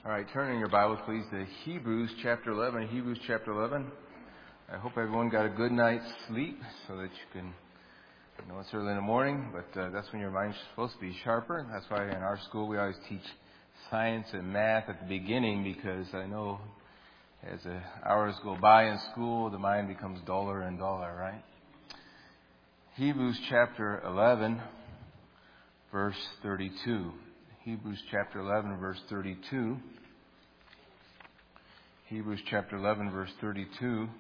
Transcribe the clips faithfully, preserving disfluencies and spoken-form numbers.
All right, turn in your Bibles, please, to Hebrews chapter eleven. Hebrews chapter eleven. I hope everyone got a good night's sleep so that you can, I know it's early in the morning, but uh, that's when your mind's supposed to be sharper. That's why in our school we always teach science and math at the beginning, because I know as the hours go by in school, the mind becomes duller and duller, right? Hebrews chapter eleven, verse thirty-two. Hebrews chapter eleven, verse thirty-two. Hebrews chapter eleven, verse thirty-two.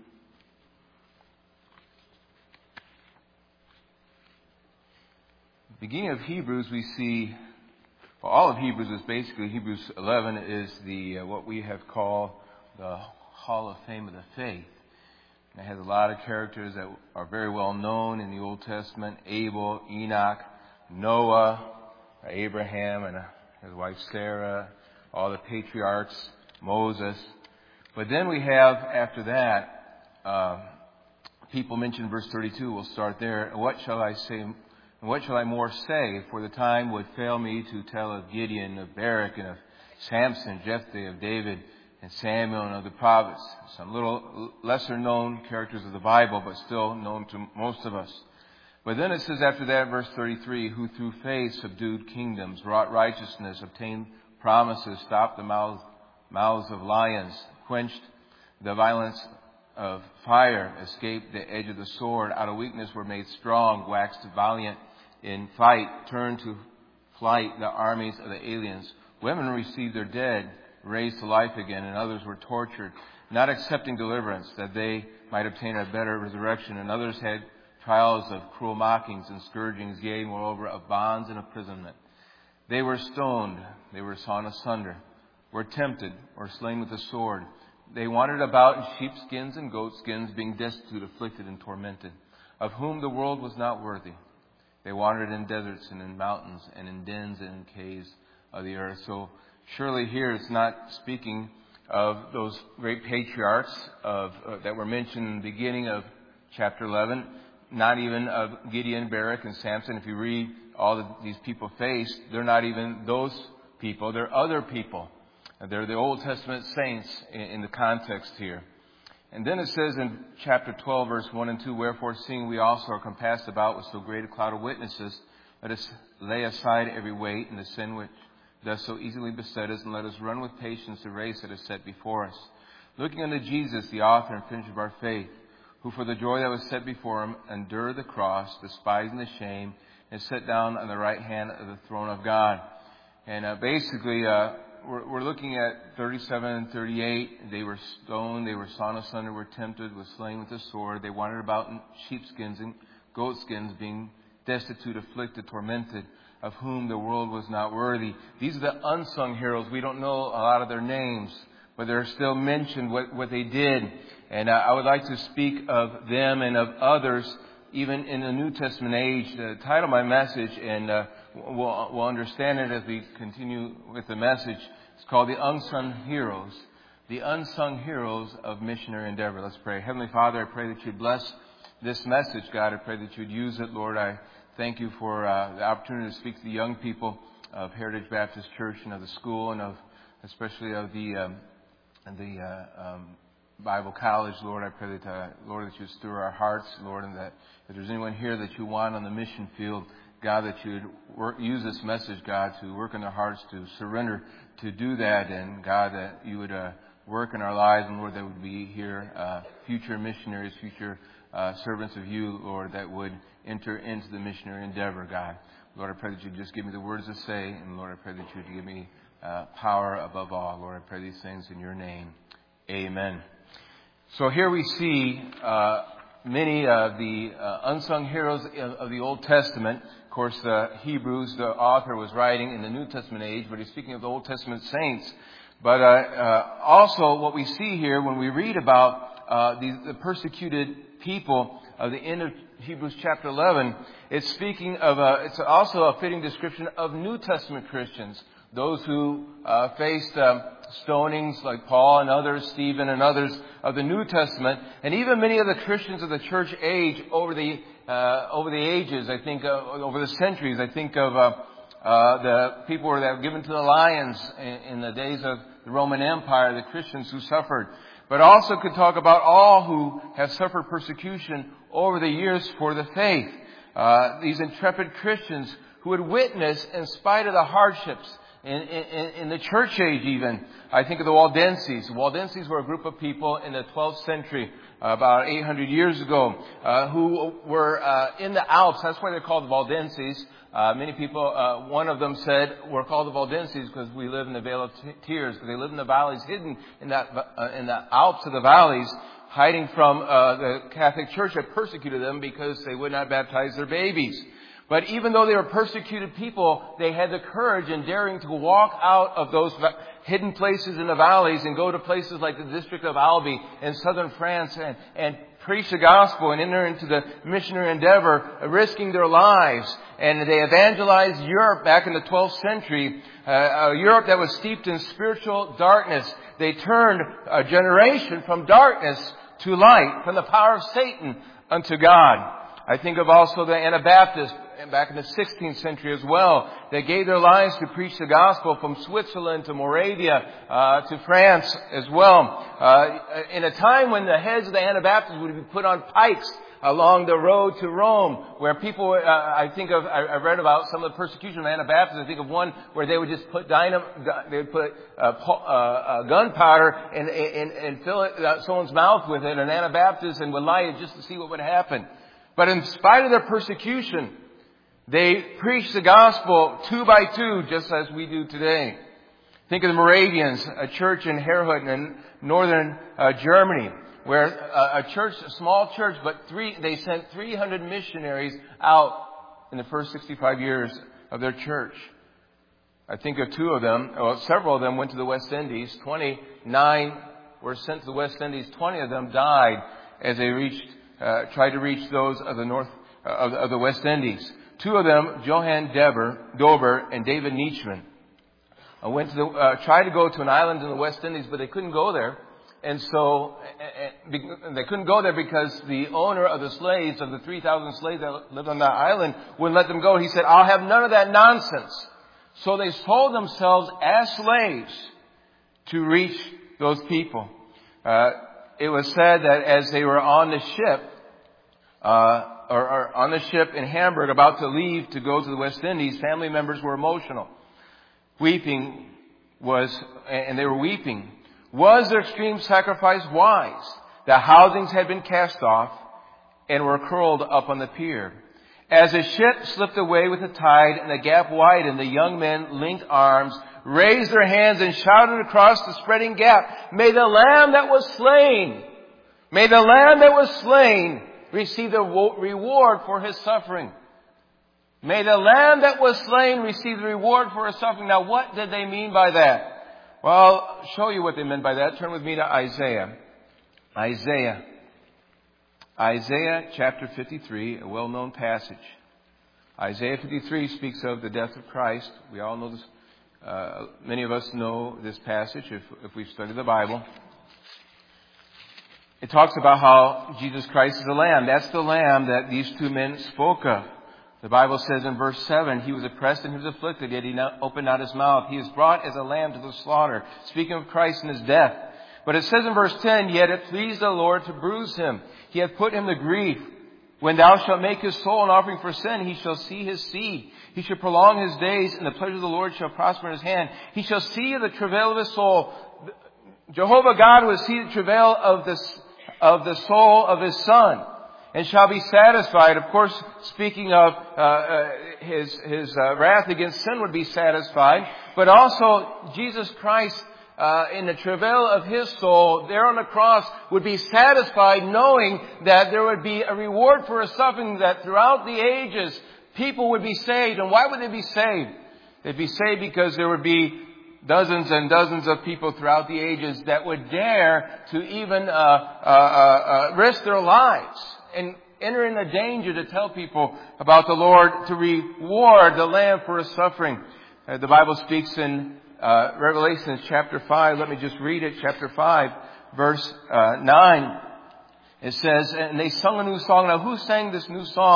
Beginning of Hebrews, we see, well, all of Hebrews is basically, Hebrews eleven is the uh, what we have called the Hall of Fame of the Faith. And it has a lot of characters that are very well known in the Old Testament: Abel, Enoch, Noah, Abraham and his wife Sarah, all the patriarchs, Moses. But then we have, after that, uh, people mentioned in verse thirty-two. We'll start there. What shall I say? What shall I more say? For the time would fail me to tell of Gideon, of Barak, and of Samson, Jephthah, of David, and Samuel, and of the prophets. Some little lesser known characters of the Bible, but still known to most of us. But then it says after that, verse thirty-three, who through faith subdued kingdoms, wrought righteousness, obtained promises, stopped the mouths, mouths of lions, quenched the violence of fire, escaped the edge of the sword, out of weakness were made strong, waxed valiant in fight, turned to flight the armies of the aliens. Women received their dead, raised to life again, and others were tortured, not accepting deliverance, that they might obtain a better resurrection, and others had trials of cruel mockings and scourgings, yea, moreover, of bonds and imprisonment. They were stoned, they were sawn asunder, were tempted, or slain with the sword. They wandered about in sheepskins and goatskins, being destitute, afflicted, and tormented, of whom the world was not worthy. They wandered in deserts and in mountains and in dens and in caves of the earth. So surely here it's not speaking of those great patriarchs of uh, that were mentioned in the beginning of chapter eleven. Not even of Gideon, Barak, and Samson. If you read all that these people faced, they're not even those people. They're other people. They're the Old Testament saints in the context here. And then it says in chapter twelve, verse one and two, wherefore, seeing we also are compassed about with so great a cloud of witnesses, let us lay aside every weight and the sin which does so easily beset us, and let us run with patience the race that is set before us, looking unto Jesus, the author and finisher of our faith, who for the joy that was set before him endured the cross, despising the shame, and sat down on the right hand of the throne of God. And uh, basically, uh, we're, we're looking at thirty-seven and thirty-eight. They were stoned, they were sawn asunder, were tempted, were slain with the sword. They wandered about in sheepskins and goatskins, being destitute, afflicted, tormented, of whom the world was not worthy. These are the unsung heroes. We don't know a lot of their names, but they're still mentioned what, what they did. And uh, I would like to speak of them and of others, even in the New Testament age. The title of my message, and uh, we'll, we'll understand it as we continue with the message, it's called The Unsung Heroes. The Unsung Heroes of Missionary Endeavor. Let's pray. Heavenly Father, I pray that you'd bless this message, God. I pray that you'd use it, Lord. I thank you for uh, the opportunity to speak to the young people of Heritage Baptist Church and of the school, and of especially of the um, the uh, um, Bible College, Lord. I pray that, uh, Lord, that you stir our hearts, Lord, and that if there's anyone here that you want on the mission field, God, that you'd work, use this message, God, to work in their hearts, to surrender, to do that, and God, that you would uh, work in our lives, and Lord, that would be here uh, future missionaries, future uh, servants of you, Lord, that would enter into the missionary endeavor, God. Lord, I pray that you'd just give me the words to say, and Lord, I pray that you'd give me uh, power above all. Lord, I pray these things in your name. Amen. So here we see uh, many of the uh, unsung heroes of, of the Old Testament. Of course, the Hebrews, the author was writing in the New Testament age, but he's speaking of the Old Testament saints. But uh, uh, also what we see here when we read about uh, the, the persecuted people of the end of Hebrews chapter eleven, it's speaking of a, it's also a fitting description of New Testament Christians. Those who uh, faced um, stonings like Paul and others, Stephen and others of the New Testament, and even many of the Christians of the church age over the uh, over the ages. I think uh, over the centuries. I think of uh, Uh, the people were that were given to the lions in, in the days of the Roman Empire, the Christians who suffered. But also could talk about all who have suffered persecution over the years for the faith. Uh, these intrepid Christians who would witness in spite of the hardships in, in, in the church age even. I think of the Waldenses. The Waldenses were a group of people in the twelfth century, uh, about eight hundred years ago, uh, who were uh, in the Alps. That's why they're called the Waldenses. Uh, many people, uh, one of them said, we're called the Waldenses because we live in the Vale of Tears, because they live in the valleys, hidden in that, uh, in the Alps of the valleys, hiding from, uh, the Catholic Church that persecuted them because they would not baptize their babies. But even though they were persecuted people, they had the courage and daring to walk out of those hidden places in the valleys and go to places like the district of Albi in southern France and, and preach the gospel and enter into the missionary endeavor, risking their lives. And they evangelized Europe back in the twelfth century, uh, a Europe that was steeped in spiritual darkness. They turned a generation from darkness to light, from the power of Satan unto God. I think of also the Anabaptists back in the sixteenth century as well. They gave their lives to preach the gospel from Switzerland to Moravia, uh, to France as well. Uh, in a time when the heads of the Anabaptists would be put on pikes along the road to Rome, where people, uh, I think of, I, I read about some of the persecution of Anabaptists. I think of one where they would just put dynam, they would put uh, uh, uh, gunpowder and, and, and fill it, uh, someone's mouth with it, an Anabaptist, and would light it just to see what would happen. But in spite of their persecution, they preached the gospel two by two, just as we do today. Think of the Moravians, a church in Herrhut in northern uh, Germany, where a, a church, a small church, but three, they sent three hundred missionaries out in the first sixty-five years of their church. I think of two of them, well, several of them went to the West Indies. twenty-nine were sent to the West Indies. twenty of them died as they reached, uh, tried to reach those of the north, uh, of, of the West Indies. Two of them, Johann Dober, Dober and David Nietzschmann, uh, went to the, uh, tried to go to an island in the West Indies, but they couldn't go there. And so, uh, they couldn't go there because the owner of the slaves, of the three thousand slaves that lived on that island, wouldn't let them go. He said, I'll have none of that nonsense. So they sold themselves as slaves to reach those people. Uh, it was said that as they were on the ship, uh, Or, or on the ship in Hamburg, about to leave to go to the West Indies, family members were emotional. Weeping was, and they were weeping. Was their extreme sacrifice wise? The housings had been cast off and were curled up on the pier. As the ship slipped away with the tide and the gap widened, the young men linked arms, raised their hands and shouted across the spreading gap, May the Lamb that was slain, may the Lamb that was slain receive the reward for his suffering. May the Lamb that was slain receive the reward for his suffering. Now, what did they mean by that? Well, I'll show you what they meant by that. Turn with me to Isaiah. Isaiah. Isaiah chapter fifty-three, a well-known passage. Isaiah fifty-three speaks of the death of Christ. We all know this. Uh, many of us know this passage if, if we've studied the Bible. It talks about how Jesus Christ is the Lamb. That's the Lamb that these two men spoke of. The Bible says in verse seven, He was oppressed and He was afflicted, yet He not opened not His mouth. He is brought as a lamb to the slaughter, speaking of Christ and His death. But it says in verse ten, Yet it pleased the Lord to bruise Him. He hath put Him to grief. When thou shalt make His soul an offering for sin, He shall see His seed. He shall prolong His days, and the pleasure of the Lord shall prosper in His hand. He shall see the travail of His soul. Jehovah God will see the travail of the of the soul of His Son, and shall be satisfied. Of course, speaking of uh, uh, His His uh, wrath against sin would be satisfied, but also Jesus Christ, uh, in the travail of His soul, there on the cross, would be satisfied knowing that there would be a reward for His suffering, that throughout the ages, people would be saved. And why would they be saved? They'd be saved because there would be dozens and dozens of people throughout the ages that would dare to even uh, uh, uh, risk their lives and enter in the danger to tell people about the Lord, to reward the Lamb for His suffering. Uh, the Bible speaks in uh, Revelation chapter five. Let me just read it. Chapter five, verse uh, nine. It says, and they sung a new song. Now, who sang this new song?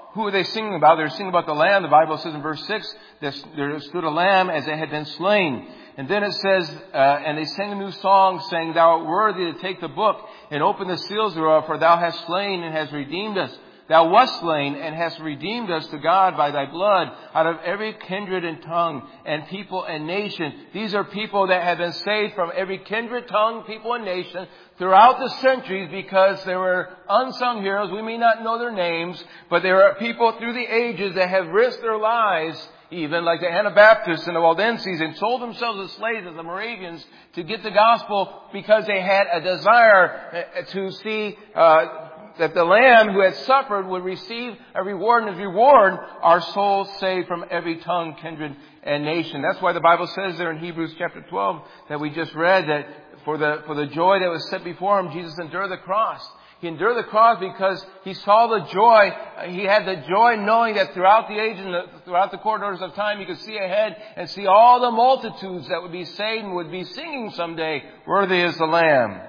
who are they singing about? They're singing about the Lamb. The Bible says in verse six, there stood a Lamb as it had been slain. And then it says, uh, and they sang a new song, saying, Thou art worthy to take the book and open the seals thereof, for Thou hast slain and hast redeemed us. Thou wast slain and hast redeemed us to God by Thy blood out of every kindred and tongue and people and nation. These are people that have been saved from every kindred, tongue, people, and nation throughout the centuries because they were unsung heroes. We may not know their names, but there are people through the ages that have risked their lives, even like the Anabaptists and the Waldenses, and sold themselves as slaves as the Moravians to get the gospel because they had a desire to see uh that the Lamb who had suffered would receive a reward, and as reward, our souls saved from every tongue, kindred, and nation. That's why the Bible says there in Hebrews chapter twelve that we just read that for the for the joy that was set before Him, Jesus endured the cross. He endured the cross because He saw the joy. He had the joy knowing that throughout the ages and the, throughout the corridors of time, He could see ahead and see all the multitudes that would be saved and would be singing someday, Worthy is the Lamb.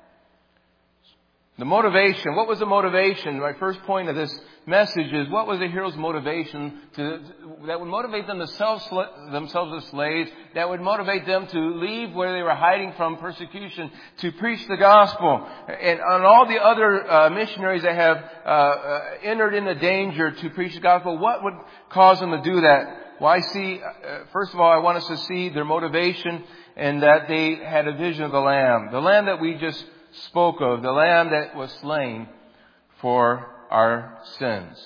The motivation. What was the motivation? My first point of this message is, what was the hero's motivation to, that would motivate them to sell themselves as slaves, that would motivate them to leave where they were hiding from persecution, to preach the gospel, and on all the other uh, missionaries that have uh, uh, entered into danger to preach the gospel, what would cause them to do that? Well, I see, uh, first of all, I want us to see their motivation, and that they had a vision of the Lamb. The Lamb that we just spoke of, the Lamb that was slain for our sins.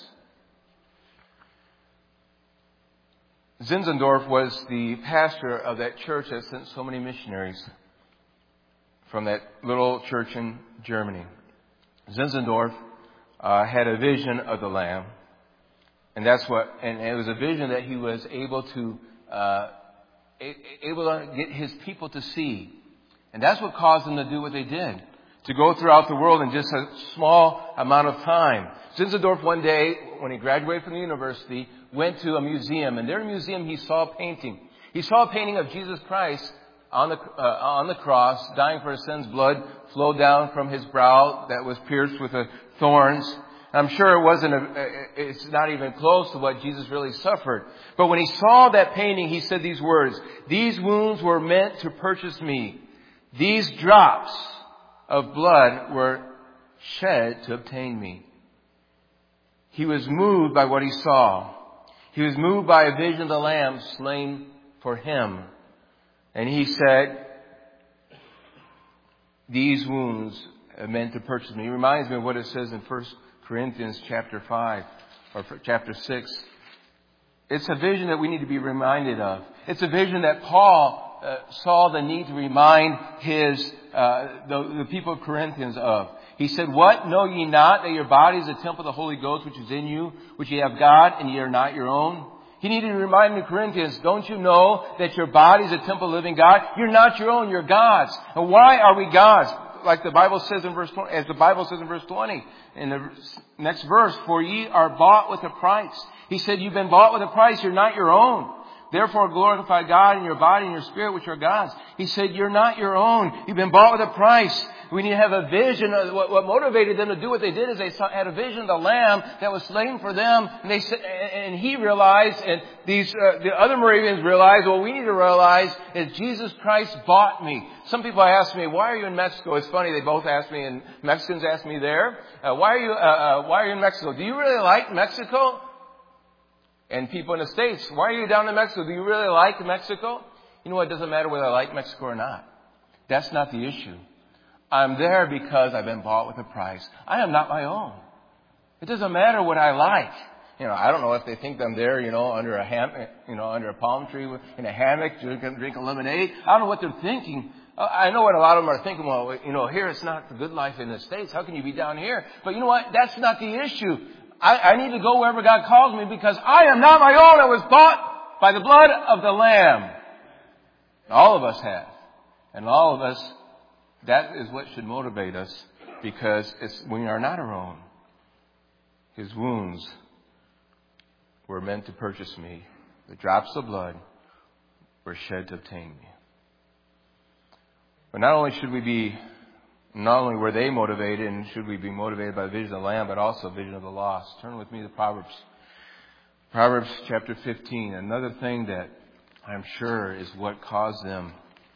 Zinzendorf was the pastor of that church that sent so many missionaries from that little church in Germany. Zinzendorf uh, had a vision of the Lamb, and that's what, and it was a vision that he was able to uh, able to get his people to see, and that's what caused them to do what they did. To go throughout the world in just a small amount of time. Zinzendorf one day, when he graduated from the university, went to a museum. And there in the museum, he saw a painting. He saw a painting of Jesus Christ on the uh, on the cross, dying for his sins. Blood flowed down from his brow that was pierced with the thorns. I'm sure it wasn't. A, it's not even close to what Jesus really suffered. But when he saw that painting, he said these words: "These wounds were meant to purchase me. These drops of blood were shed to obtain me." He was moved by what he saw. He was moved by a vision of the Lamb slain for him. And he said, "These wounds are meant to purchase me." It reminds me of what it says in First Corinthians chapter five or chapter six. It's a vision that we need to be reminded of. It's a vision that Paul Uh, saw the need to remind his uh, the, the people of Corinthians of. He said, "What, know ye not that your body is a temple of the Holy Ghost which is in you, which ye have God, and ye are not your own?" He needed to remind the Corinthians, don't you know that your body is a temple of the living God? You're not your own, you're God's. And why are we God's? Like the Bible says in verse twenty, as the Bible says in verse twenty, in the next verse, "For ye are bought with a price." He said, you've been bought with a price, you're not your own. "Therefore glorify God in your body and your spirit, which are God's." He said, you're not your own. You've been bought with a price. We need to have a vision. Of what, what motivated them to do what they did is they saw, had a vision of the Lamb that was slain for them. And they said, and he realized, and these uh, the other Moravians realized, well, we need to realize is Jesus Christ bought me. Some people ask me, "Why are you in Mexico?" It's funny. They both ask me, and Mexicans ask me there, uh, "Why are you? Uh, uh, why are you in Mexico? Do you really like Mexico?" And people in the States, "Why are you down in Mexico? Do you really like Mexico?" You know what? It doesn't matter whether I like Mexico or not. That's not the issue. I'm there because I've been bought with a price. I am not my own. It doesn't matter what I like. You know, I don't know if they think I'm there, you know, under a ham, you know, under a palm tree in a hammock, drinking, drinking lemonade. I don't know what they're thinking. I know what a lot of them are thinking. Well, you know, here it's not the good life in the States. How can you be down here? But you know what? That's not the issue. I, I need to go wherever God calls me because I am not my own. I was bought by the blood of the Lamb. All of us have. And all of us, that is what should motivate us because it's, we are not our own. His wounds were meant to purchase me. The drops of blood were shed to obtain me. But not only should we be Not only were they motivated, and should we be motivated by the vision of the Lamb, but also vision of the lost. Turn with me to Proverbs. Proverbs chapter fifteen. Another thing that I'm sure is what caused them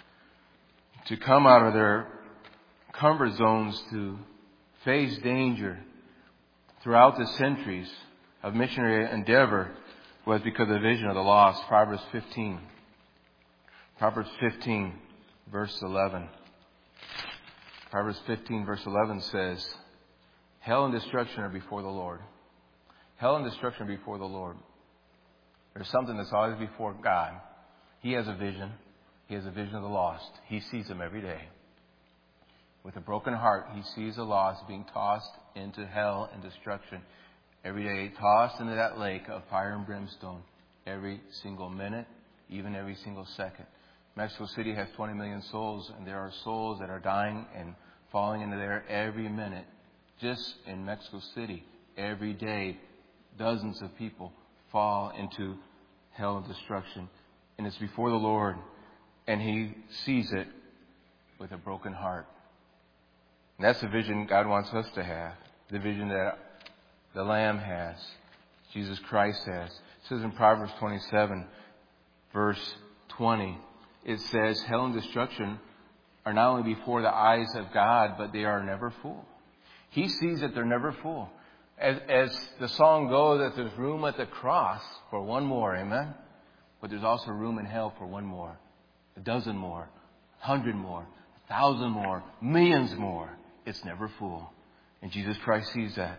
to come out of their comfort zones to face danger throughout the centuries of missionary endeavor was because of the vision of the lost. Proverbs fifteen. Proverbs fifteen, verse eleven. Proverbs fifteen, verse eleven says, hell and destruction are before the Lord. Hell and destruction are before the Lord. There's something that's always before God. He has a vision. He has a vision of the lost. He sees them every day. With a broken heart, he sees the lost being tossed into hell and destruction every day, tossed into that lake of fire and brimstone every single minute, even every single second. Mexico City has twenty million souls, and there are souls that are dying and falling into there every minute. Just in Mexico City, every day, dozens of people fall into hell and destruction. And it's before the Lord, and He sees it with a broken heart. And that's the vision God wants us to have. The vision that the Lamb has, Jesus Christ has. It says in Proverbs twenty-seven, verse twenty, it says, hell and destruction are not only before the eyes of God, but they are never full. He sees that they're never full. As, as the song goes, that there's room at the cross for one more, amen? But there's also room in hell for one more, a dozen more, a hundred more, a thousand more, millions more. It's never full. And Jesus Christ sees that.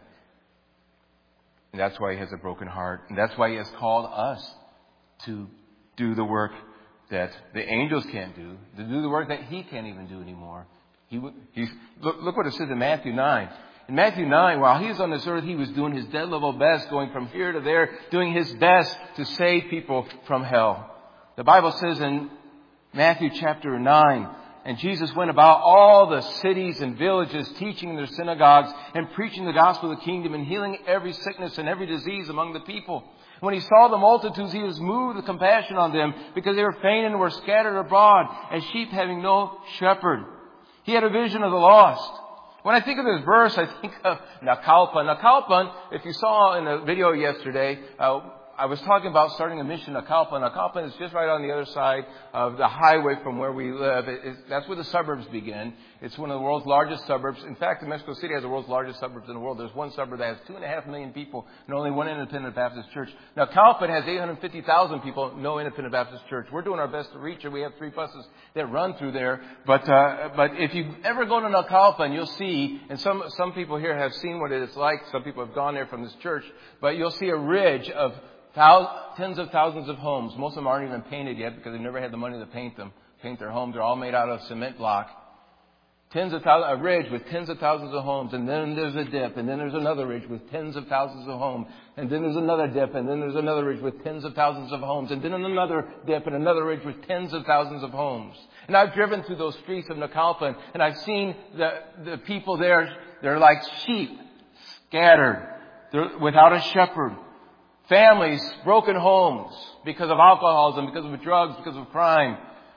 And that's why He has a broken heart. And that's why He has called us to do the work that the angels can't do, to do the work that He can't even do anymore. He, he's, look, look what it says in Matthew nine. In Matthew nine, while He was on this earth, He was doing His dead level best, going from here to there, doing His best to save people from hell. The Bible says in Matthew chapter nine, and Jesus went about all the cities and villages, teaching in their synagogues and preaching the gospel of the kingdom and healing every sickness and every disease among the people. When He saw the multitudes, He was moved with compassion on them because they were faint and were scattered abroad as sheep having no shepherd. He had a vision of the lost. When I think of this verse, I think of Nakalpan. Nakalpan, if you saw in the video yesterday, uh, I was talking about starting a mission in Nakalpan. Nakalpan is just right on the other side of the highway from where we live. It, it, that's where the suburbs begin. It's one of the world's largest suburbs. In fact, Mexico City has the world's largest suburbs in the world. There's one suburb that has two and a half million people and only one independent Baptist church. Now, Nakalpan has eight hundred fifty thousand people, no independent Baptist church. We're doing our best to reach it. We have three buses that run through there. But uh, but if you ever go to Nakalpan, you'll see, and some some people here have seen what it is like. Some people have gone there from this church, but you'll see a ridge of Thousands, tens of thousands of homes. Most of them aren't even painted yet because they've never had the money to paint them, paint their homes. They're all made out of cement block. Tens of thousands, a ridge with tens of thousands of homes, and then there's a dip, and then there's another ridge with tens of thousands of homes, and then there's another dip, and then there's another ridge with tens of thousands of homes, and then another dip, and another ridge with tens of thousands of homes. And I've driven through those streets of Nakalpan, and I've seen the the people there. They're like sheep, scattered, they're without a shepherd. Families, broken homes because of alcoholism, because of drugs, because of crime.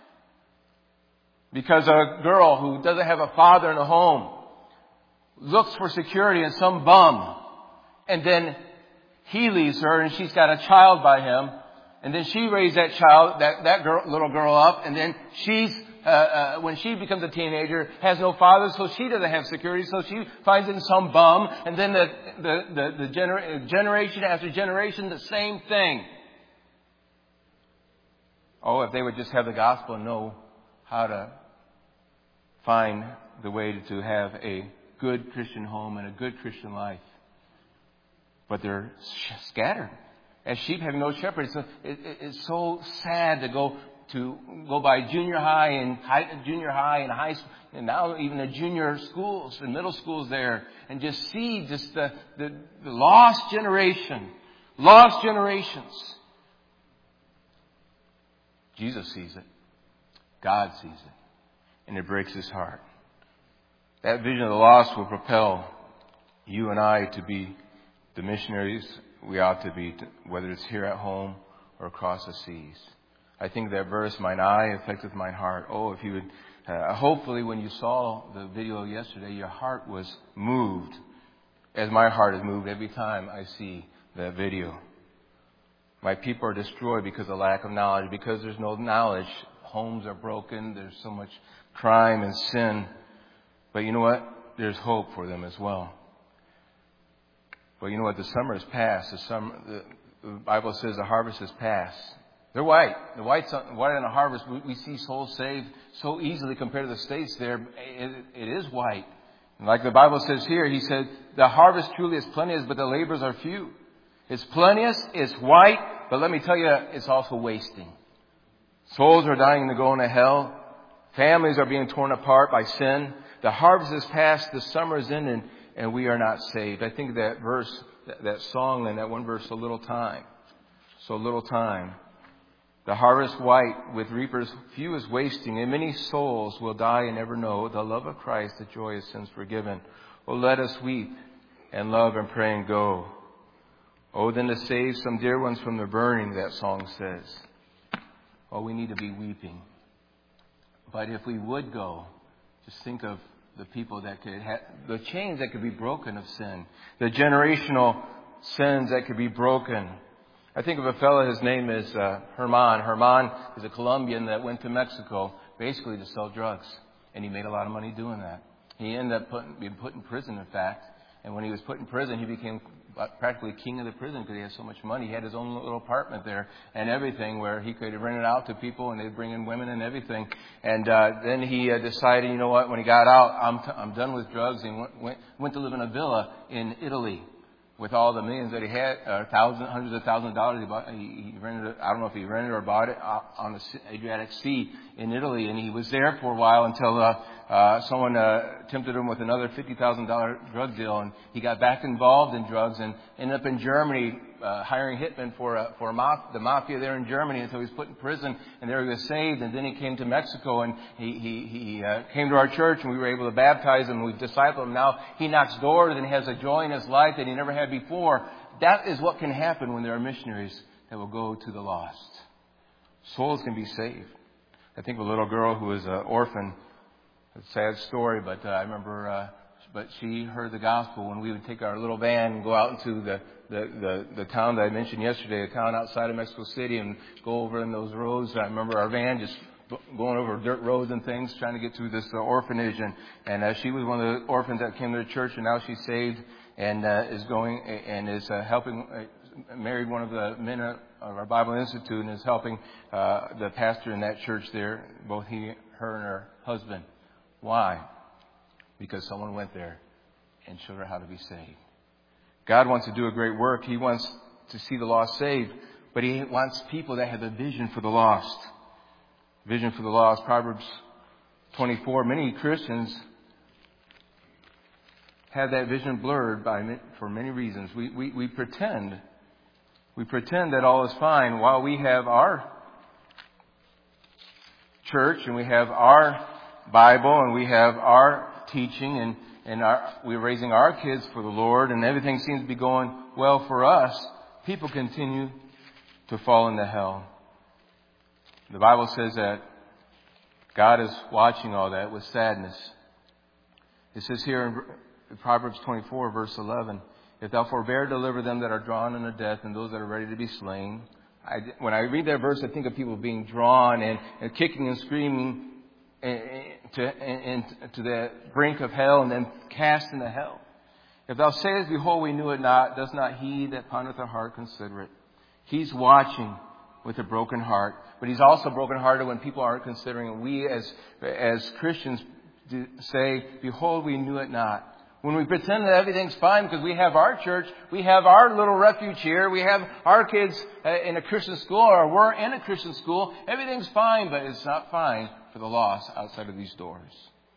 Because a girl who doesn't have a father in a home looks for security in some bum. And then he leaves her and she's got a child by him. And then she raised that child, that, that girl, little girl up. And then she's, uh, uh, when she becomes a teenager, has no father, so she doesn't have security. So she finds it in some bum. And then the, the, the, the gener- generation after generation, the same thing. Oh, if they would just have the gospel and know how to find the way to have a good Christian home and a good Christian life. But they're scattered. As sheep having no shepherd. It's, a, it, it's so sad to go to go by junior high and high, junior high and high school, and now even the junior schools and middle schools there, and just see just the, the, the lost generation, lost generations. Jesus sees it. God sees it. And it breaks His heart. That vision of the lost will propel you and I to be the missionaries we ought to be, whether it's here at home or across the seas. I think that verse, mine eye affecteth mine heart. Oh, if you would Uh, hopefully when you saw the video yesterday, your heart was moved, as my heart is moved every time I see that video. My people are destroyed because of lack of knowledge. Because there's no knowledge, homes are broken. There's so much crime and sin. But you know what? There's hope for them as well. But you know what? The summer is past. The summer, the, the Bible says the harvest is past. They're white. The white's white on the harvest. We, we see souls saved so easily compared to the States there. It, it is white. And like the Bible says here, he said, the harvest truly is plenteous, but the laborers are few. It's plenteous, it's white, but let me tell you, it's also wasting. Souls are dying to go into hell. Families are being torn apart by sin. The harvest is past, the summer is in, and, and we are not saved. I think that verse, that, that song and that one verse, so little time. So little time. The harvest white with reapers few is wasting, and many souls will die and never know the love of Christ, the joy of sins forgiven. Oh, let us weep and love and pray and go. Oh, then to save some dear ones from the burning, that song says. Oh, we need to be weeping. But if we would go, just think of the people that could have, the chains that could be broken of sin, the generational sins that could be broken. I think of a fellow, his name is uh, Herman. Herman is a Colombian that went to Mexico basically to sell drugs. And he made a lot of money doing that. He ended up putting, being put in prison, in fact. And when he was put in prison, he became practically king of the prison because he had so much money. He had his own little apartment there and everything where he could rent it out to people and they'd bring in women and everything. And uh, then he uh, decided, you know what, when he got out, I'm, t- I'm done with drugs, and went, went, went to live in a villa in Italy. With all the millions that he had, uh, thousands, hundreds of thousands of dollars, he, bought, he, he rented it. I don't know if he rented or bought it uh, on the Adriatic Sea in Italy. And he was there for a while until uh, uh, someone uh, tempted him with another fifty thousand dollars drug deal. And he got back involved in drugs and ended up in Germany uh, hiring hitmen for uh, for maf- the mafia there in Germany until he was put in prison. And there he was saved. And then he came to Mexico and he he, he uh, came to our church and we were able to baptize him. We've discipled him. Now he knocks doors and he has a joy in his life that he never had before. That is what can happen when there are missionaries that will go to the lost. Souls can be saved. I think of a little girl who was an orphan. A sad story, but uh, I remember, uh, but she heard the gospel when we would take our little van and go out into the, the, the, the town that I mentioned yesterday, a town outside of Mexico City, and go over in those roads. I remember our van just going over dirt roads and things, trying to get to this uh, orphanage. And, and uh, she was one of the orphans that came to the church, and now she's saved and uh, is going and is uh, helping, uh, married one of the men of our Bible Institute and is helping uh, the pastor in that church there, both he, her, and her husband. Why? Because someone went there and showed her how to be saved. God wants to do a great work. He wants to see the lost saved, but He wants people that have a vision for the lost. Vision for the lost. Proverbs twenty-four. Many Christians have that vision blurred by for many reasons. We, we, we pretend, we pretend that all is fine while we have our church and we have our Bible and we have our teaching and, and our, we're raising our kids for the Lord and everything seems to be going well for us. People continue to fall into hell. The Bible says that God is watching all that with sadness. It says here in Proverbs twenty-four, verse eleven, if thou forbear to deliver them that are drawn unto death and those that are ready to be slain. I, when I read that verse, I think of people being drawn and, and kicking and screaming to, and, and to the brink of hell and then cast into hell. If thou sayest, behold, we knew it not, does not he that pondereth the heart consider it? He's watching with a broken heart, but He's also brokenhearted when people aren't considering it. We as, as Christians say, behold, we knew it not. When we pretend that everything's fine because we have our church, we have our little refuge here, we have our kids in a Christian school or we're in a Christian school, everything's fine, but it's not fine for the lost outside of these doors.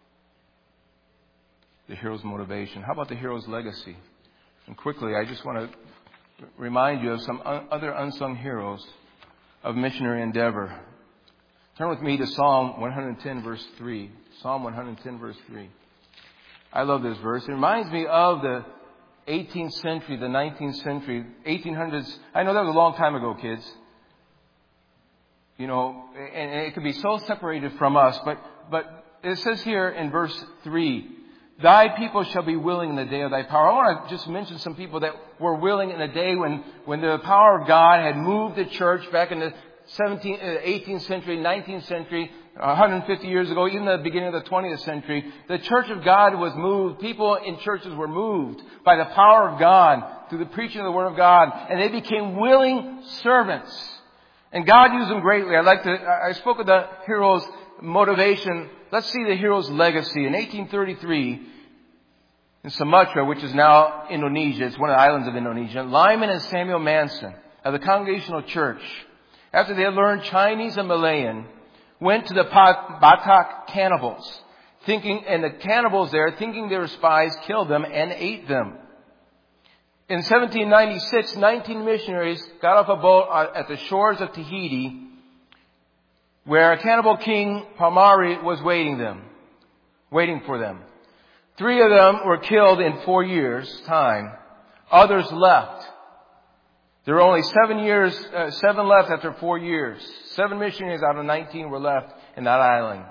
The hero's motivation. How about the hero's legacy? And quickly, I just want to remind you of some other unsung heroes of missionary endeavor. Turn with me to Psalm one ten, verse three. Psalm one ten, verse three. I love this verse. It reminds me of the eighteenth century, the nineteenth century, eighteen hundreds. I know that was a long time ago, kids. You know, and it could be so separated from us, but but it says here in verse three, thy people shall be willing in the day of thy power. I want to just mention some people that were willing in the day when, when the power of God had moved the church back in the seventeenth, eighteenth century, nineteenth century, one hundred fifty years ago, even the beginning of the twentieth century. The church of God was moved. People in churches were moved by the power of God through the preaching of the Word of God. And they became willing servants. And God used them greatly. I'd like to, I spoke of the hero's motivation. Let's see the hero's legacy. In eighteen thirty-three, in Sumatra, which is now Indonesia, it's one of the islands of Indonesia, Lyman and Samuel Manson of the Congregational Church, after they had learned Chinese and Malayan, went to the Batak cannibals, thinking, and the cannibals there, thinking they were spies, killed them and ate them. In seventeen ninety-six, nineteen missionaries got off a boat at the shores of Tahiti, where cannibal king Palmari was waiting them, waiting for them. Three of them were killed in four years' time. Others left. There were only seven years, uh, seven left after four years. Seven missionaries out of nineteen were left in that island.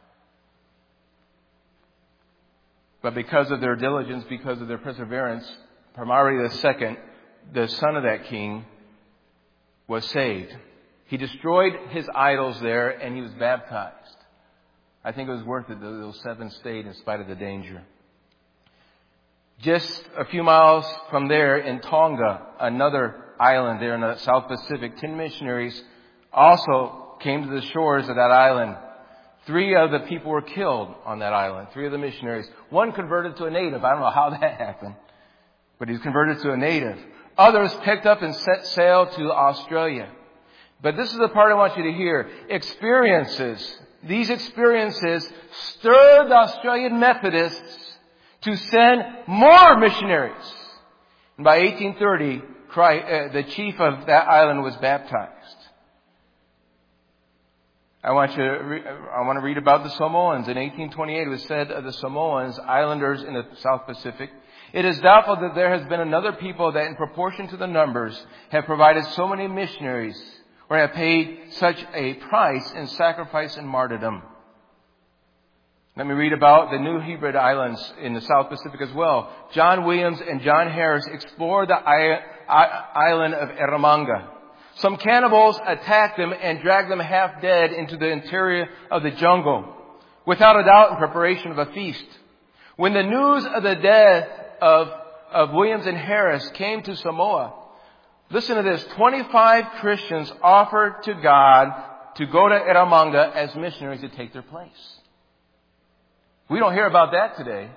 But because of their diligence, because of their perseverance, Palmari the Second, the son of that king, was saved. He destroyed his idols there and he was baptized. I think it was worth it that those seven stayed in spite of the danger. Just a few miles from there in Tonga, another island there in the South Pacific, ten missionaries also came to the shores of that island. Three of the people were killed on that island. Three of the missionaries. One converted to a native. I don't know how that happened, but he was converted to a native. Others picked up and set sail to Australia. But this is the part I want you to hear. Experiences. These experiences stirred the Australian Methodists to send more missionaries. And by eighteen thirty, Christ, uh, the chief of that island was baptized. I want you to re- I want to read about the Samoans. In eighteen twenty-eight, it was said of the Samoans, islanders in the South Pacific, it is doubtful that there has been another people that in proportion to the numbers have provided so many missionaries or have paid such a price in sacrifice and martyrdom. Let me read about the New Hebrides Islands in the South Pacific as well. John Williams and John Harris explored the island of Eromanga. Some cannibals attacked them and dragged them half dead into the interior of the jungle, without a doubt in preparation of a feast. When the news of the death of, of Williams and Harris came to Samoa, listen to this, twenty-five Christians offered to God to go to Eromanga as missionaries to take their place. We don't hear about that today.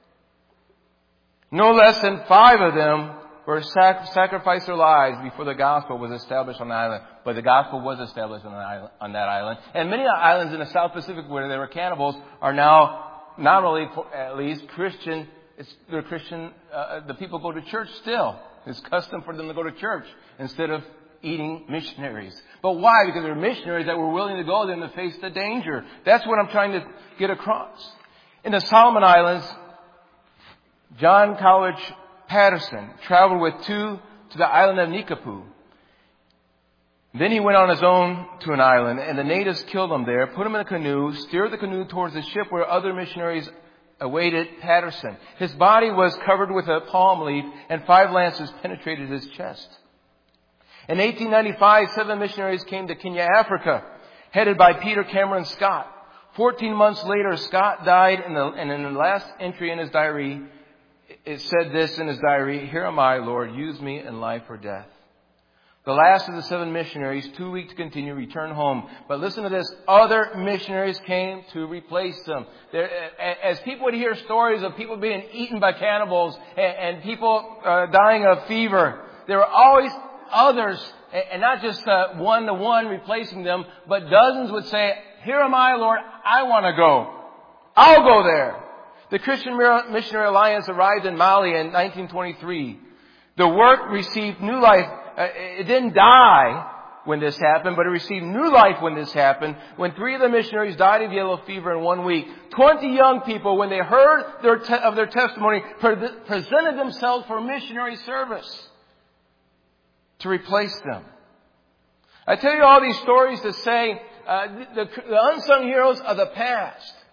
No less than five of them were sac- sacrificed their lives before the gospel was established on the island. But the gospel was established on, the island, on that island. And many islands in the South Pacific where there were cannibals are now not only, at least, Christian. It's, they're Christian. Uh, the people go to church still. It's custom for them to go to church instead of eating missionaries. But why? Because they're missionaries that were willing to go there to face the danger. That's what I'm trying to get across. In the Solomon Islands, John College Patterson traveled with two to the island of Nikapu. Then he went on his own to an island, and the natives killed him there, put him in a canoe, steered the canoe towards the ship where other missionaries awaited Patterson. His body was covered with a palm leaf, and five lances penetrated his chest. In eighteen ninety-five, seven missionaries came to Kenya, Africa, headed by Peter Cameron Scott. Fourteen months later, Scott died, in the, and in the last entry in his diary, it said this in his diary, "Here am I, Lord, use me in life or death." The last of the seven missionaries, too weak to continue, returned home. But listen to this, other missionaries came to replace them. There, as people would hear stories of people being eaten by cannibals and, and people uh, dying of fever, there were always others, and not just uh, one-to-one replacing them, but dozens would say, "Here am I, Lord, I want to go. I'll go there." The Christian Missionary Alliance arrived in Mali in nineteen twenty-three. The work received new life. Uh, it didn't die when this happened, but it received new life when this happened. When three of the missionaries died of yellow fever in one week, twenty young people, when they heard their te- of their testimony, pre- presented themselves for missionary service to replace them. I tell you all these stories to say uh, the, the, the unsung heroes of the past.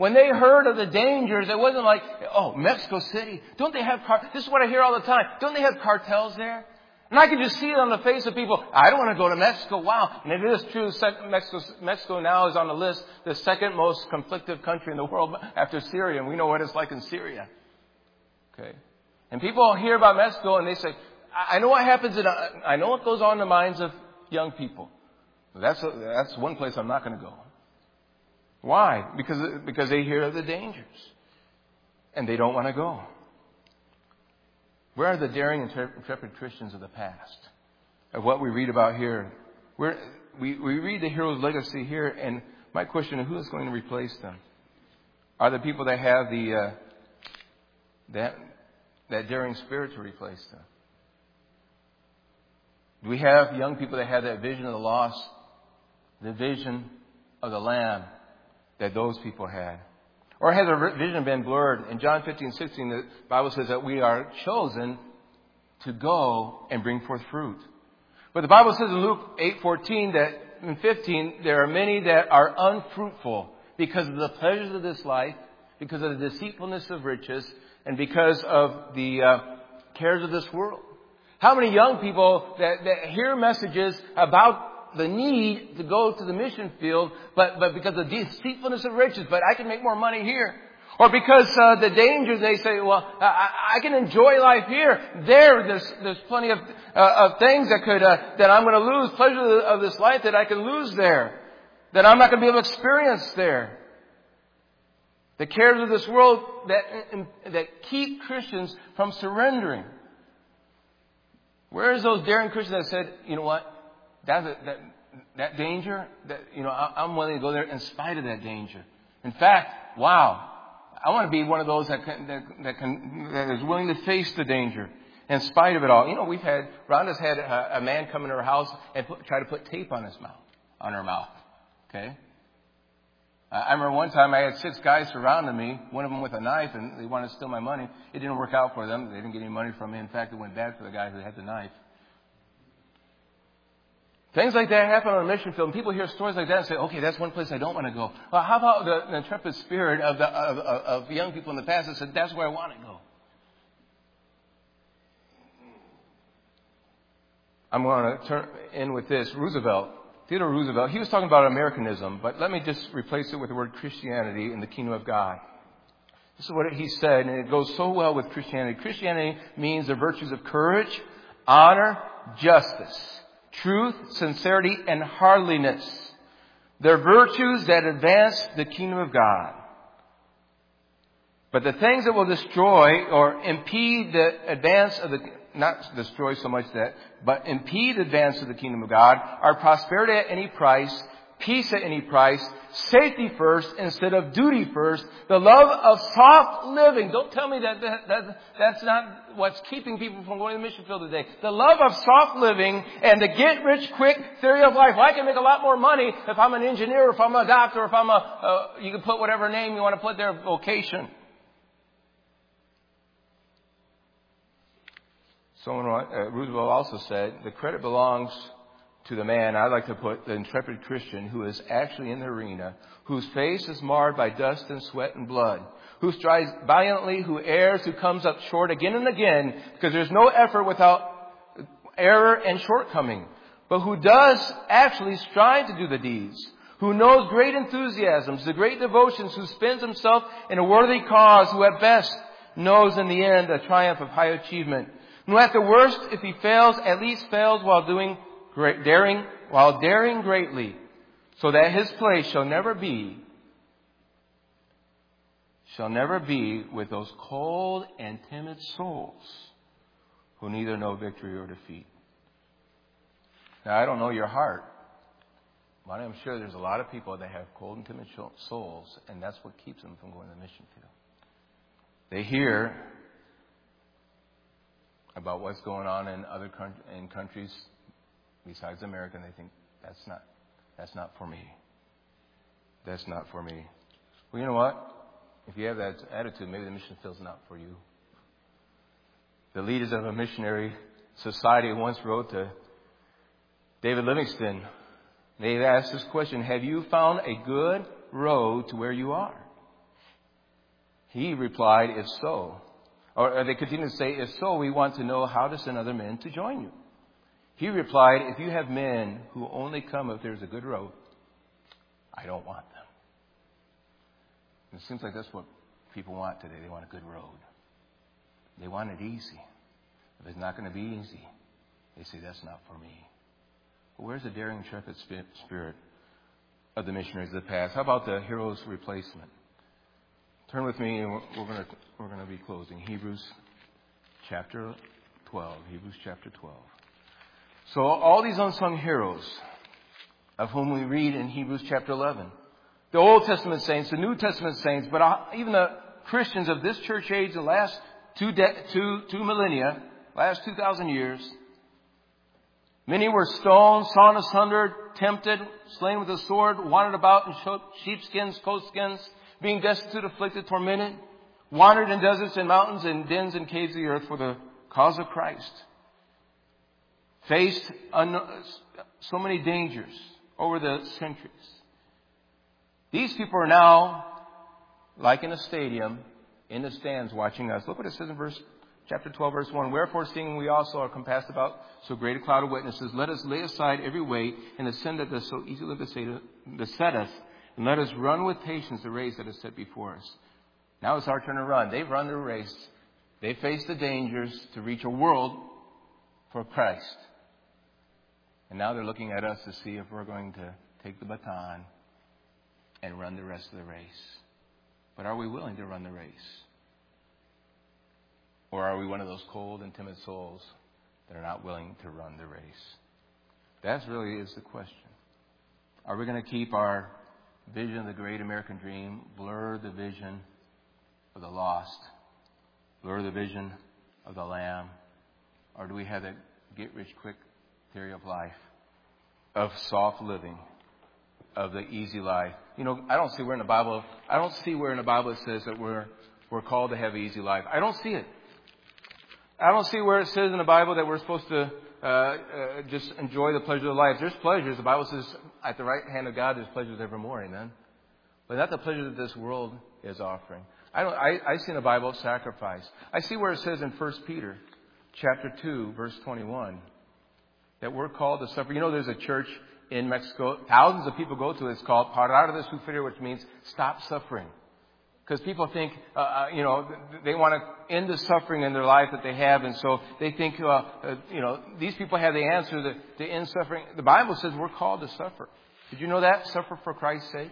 When they heard of the dangers, it wasn't like, oh, Mexico City, don't they have car? This is what I hear all the time. Don't they have cartels there? And I can just see it on the face of people. I don't want to go to Mexico. Wow. And it is true. Mexico, Mexico now is on the list, the second most conflictive country in the world after Syria. And we know what it's like in Syria. Okay. And people hear about Mexico and they say, I know what happens in, I know what goes on in the minds of young people. That's, a, that's one place I'm not going to go. Why? Because, because they hear of the dangers. And they don't want to go. Where are the daring and intrepid Christians of the past? Of what we read about here. Where, we, we read the hero's legacy here, and my question is, who is going to replace them? Are the people that have the uh, that that daring spirit to replace them? Do we have young people that have that vision of the lost, the vision of the Lamb that those people had? Or has our vision been blurred? In John fifteen, sixteen, the Bible says that we are chosen to go and bring forth fruit. But the Bible says in Luke eight fourteen that in fifteen, there are many that are unfruitful because of the pleasures of this life, because of the deceitfulness of riches, and because of the uh, cares of this world. How many young people that, that hear messages about the need to go to the mission field, but, but because of the deceitfulness of riches, but I can make more money here. Or because uh, the dangers, they say, well, I, I can enjoy life here. There, there's, there's plenty of, uh, of things that could, uh, that I'm going to lose, pleasure of this life that I can lose there. That I'm not going to be able to experience there. The cares of this world that, that keep Christians from surrendering. Where is those daring Christians that said, you know what? That, that, that danger, that, you know, I'm willing to go there in spite of that danger. In fact, wow, I want to be one of those that can, that, that can, that is willing to face the danger in spite of it all. You know, we've had, Rhonda's had a, a man come into her house and put, try to put tape on his mouth, on her mouth. Okay? I remember one time I had six guys surrounding me, one of them with a knife, and they wanted to steal my money. It didn't work out for them. They didn't get any money from me. In fact, it went bad for the guy who had the knife. Things like that happen on a mission field, and people hear stories like that and say, okay, that's one place I don't want to go. Well, how about the, the intrepid spirit of, the, of, of, of young people in the past that said, that's where I want to go? I'm going to turn in with this. Roosevelt, Theodore Roosevelt, he was talking about Americanism, but let me just replace it with the word Christianity in the kingdom of God. This is what he said, and it goes so well with Christianity. Christianity means the virtues of courage, honor, justice, truth, sincerity, and heartliness. They're virtues that advance the kingdom of God. But the things that will destroy or impede the advance of the, not destroy so much that, but impede the advance of the kingdom of God are prosperity at any price, peace at any price, safety first instead of duty first, the love of soft living. Don't tell me that, that, that that's not what's keeping people from going to the mission field today. The love of soft living and the get rich quick theory of life. Well, I can make a lot more money if I'm an engineer, if I'm a doctor, if I'm a, uh, you can put whatever name you want to put there, vocation. Someone, uh, Roosevelt also said, the credit belongs to the man, I like to put the intrepid Christian who is actually in the arena, whose face is marred by dust and sweat and blood, who strives valiantly, who errs, who comes up short again and again, because there's no effort without error and shortcoming, but who does actually strive to do the deeds, who knows great enthusiasms, the great devotions, who spends himself in a worthy cause, who at best knows in the end a triumph of high achievement, who at the worst, if he fails, at least fails while doing Great, daring, while daring greatly, so that his place shall never be, shall never be with those cold and timid souls who neither know victory or defeat. Now, I don't know your heart, but I'm sure there's a lot of people that have cold and timid souls, and that's what keeps them from going to the mission field. They hear about what's going on in other in countries besides America, and they think, that's not, that's not for me. That's not for me. Well, you know what? If you have that attitude, maybe the mission field's not for you. The leaders of a missionary society once wrote to David Livingstone. They asked this question, have you found a good road to where you are? He replied, if so. Or they continued to say, if so, we want to know how to send other men to join you. He replied, if you have men who only come if there's a good road, I don't want them. And it seems like that's what people want today. They want a good road. They want it easy. If it's not going to be easy, they say, that's not for me. Well, where's the daring, intrepid spirit of the missionaries of the past? How about the hero's replacement? Turn with me, and we're, we're going to we're going to be closing. Hebrews chapter twelve. Hebrews chapter twelve. So all these unsung heroes, of whom we read in Hebrews chapter eleven, the Old Testament saints, the New Testament saints, but even the Christians of this church age, the last two de- two two millennia, last two thousand years, many were stoned, sawn asunder, tempted, slain with a sword, wandered about in sheepskins, coatskins, being destitute, afflicted, tormented, wandered in deserts and mountains and dens and caves of the earth for the cause of Christ. Faced un- so many dangers over the centuries. These people are now, like in a stadium, in the stands watching us. Look what it says in verse chapter twelve, verse one. Wherefore, seeing we also are compassed about so great a cloud of witnesses, let us lay aside every weight and the sin that does so easily beset us, and let us run with patience the race that is set before us. Now it's our turn to run. They've run the race. They faced the dangers to reach a world for Christ. And now they're looking at us to see if we're going to take the baton and run the rest of the race. But are we willing to run the race? Or are we one of those cold and timid souls that are not willing to run the race? That really is the question. Are we going to keep our vision of the great American dream, blur the vision of the lost, blur the vision of the Lamb? Or do we have that get-rich-quick theory of life, of soft living, of the easy life? You know, I don't see where in the Bible, I don't see where in the Bible it says that we're we're called to have an easy life. I don't see it. I don't see where it says in the Bible that we're supposed to uh, uh, just enjoy the pleasures of life. There's pleasures. The Bible says at the right hand of God there's pleasures evermore. Amen. But not the pleasure that this world is offering. I don't. I, I see in the Bible sacrifice. I see where it says in First Peter chapter two, verse twenty-one, that we're called to suffer. You know, there's a church in Mexico, thousands of people go to it. It's called Parar de Sufrir, which means stop suffering. Because people think, uh, you know, they want to end the suffering in their life that they have. And so they think, uh, uh, you know, these people have the answer to, to end suffering. The Bible says we're called to suffer. Did you know that? Suffer for Christ's sake.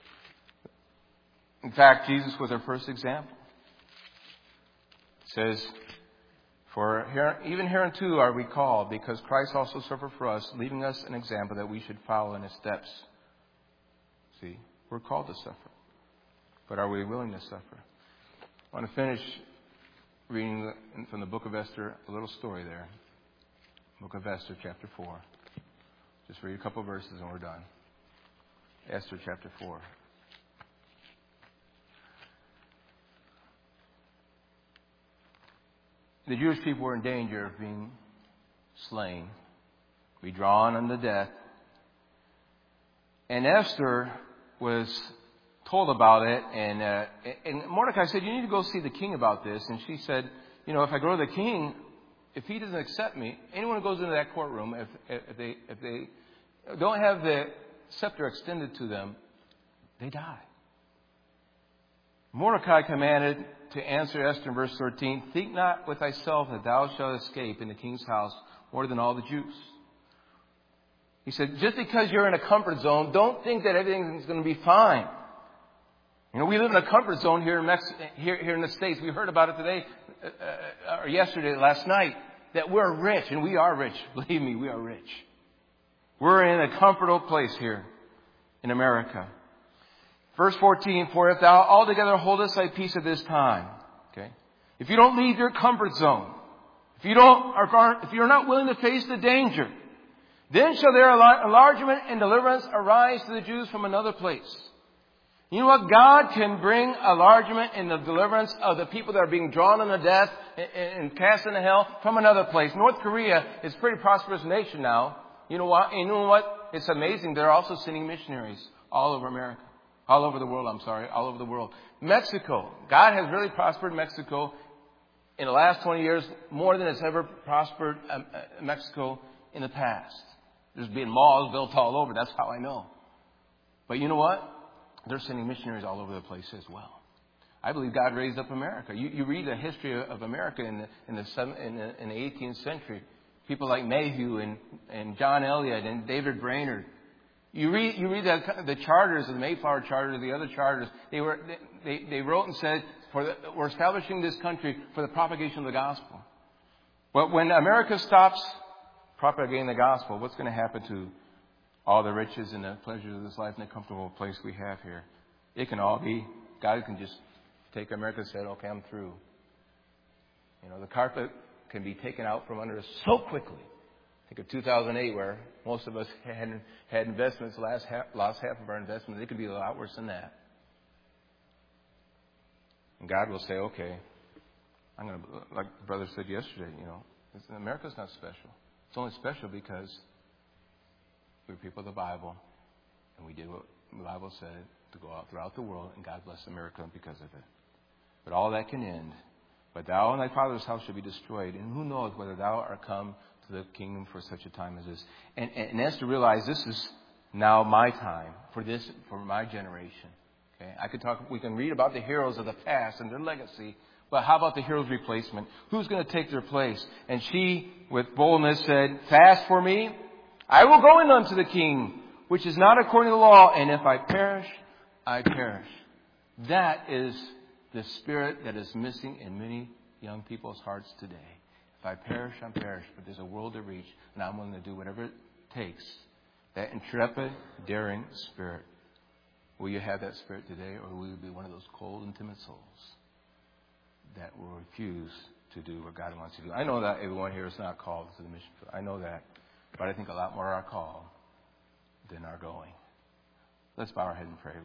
In fact, Jesus was our first example. It says, for here, even hereunto are we called, because Christ also suffered for us, leaving us an example that we should follow in his steps. See, we're called to suffer. But are we willing to suffer? I want to finish reading from the book of Esther, a little story there. Book of Esther, chapter four. Just read a couple of verses and we're done. Esther, chapter four. The Jewish people were in danger of being slain, be drawn unto death. And Esther was told about it, and uh, and Mordecai said, you need to go see the king about this. And she said, you know, if I go to the king, if he doesn't accept me, anyone who goes into that courtroom, if, if they if they don't have the scepter extended to them, they die. Mordecai commanded to answer Esther in verse thirteen, think not with thyself that thou shalt escape in the king's house more than all the Jews. He said, just because you're in a comfort zone, don't think that everything's going to be fine. You know, we live in a comfort zone here in Mex- here, here in the States. We heard about it today, uh, or yesterday, last night, that we're rich, and we are rich. Believe me, we are rich. We're in a comfortable place here in America. Verse fourteen, for if thou altogether holdest thy peace at this time, okay, if you don't leave your comfort zone, if you don't, if you're not willing to face the danger, then shall their enlargement and deliverance arise to the Jews from another place. You know what? God can bring enlargement and the deliverance of the people that are being drawn unto death and cast into hell from another place. North Korea is a pretty prosperous nation now. You know what? And you know what? It's amazing. They're also sending missionaries all over America. All over the world, I'm sorry, all over the world. Mexico. God has really prospered Mexico in the last twenty years more than it's ever prospered um, uh, Mexico in the past. There's been malls built all over. That's how I know. But you know what? They're sending missionaries all over the place as well. I believe God raised up America. You, you read the history of America in the, in the, seven, in the, in the eighteenth century. People like Mayhew and, and John Eliot and David Brainerd. You read, you read the, the charters, the Mayflower Charter, the other charters. They were, they, they wrote and said, for the, we're establishing this country for the propagation of the gospel. But when America stops propagating the gospel, what's going to happen to all the riches and the pleasures of this life and the comfortable place we have here? It can all be, God can just take America and say, okay, I'm through. You know, the carpet can be taken out from under us so quickly. Think of two thousand eight, where most of us had, had investments, last half, lost half of our investments. It could be a lot worse than that. And God will say, okay, I'm going to, like the brother said yesterday, you know, America's not special. It's only special because we're people of the Bible, and we did what the Bible said, to go out throughout the world, and God bless America because of it. But all that can end. But thou and thy father's house shall be destroyed, and who knows whether thou art come to the kingdom for such a time as this. And, and, and that's to realize this is now my time, for this, for my generation. Okay, I could talk. We can read about the heroes of the past and their legacy, but how about the heroes' replacement? Who's going to take their place? And she, with boldness, said, "Fast for me. I will go in unto the king, which is not according to the law. And if I perish, I perish." That is the spirit that is missing in many young people's hearts today. If I perish, I perish. But there's a world to reach, and I'm willing to do whatever it takes. That intrepid, daring spirit. Will you have that spirit today, or will you be one of those cold and timid souls that will refuse to do what God wants you to do? I know that everyone here is not called to the mission field. I know that. But I think a lot more are called than are going. Let's bow our head and pray.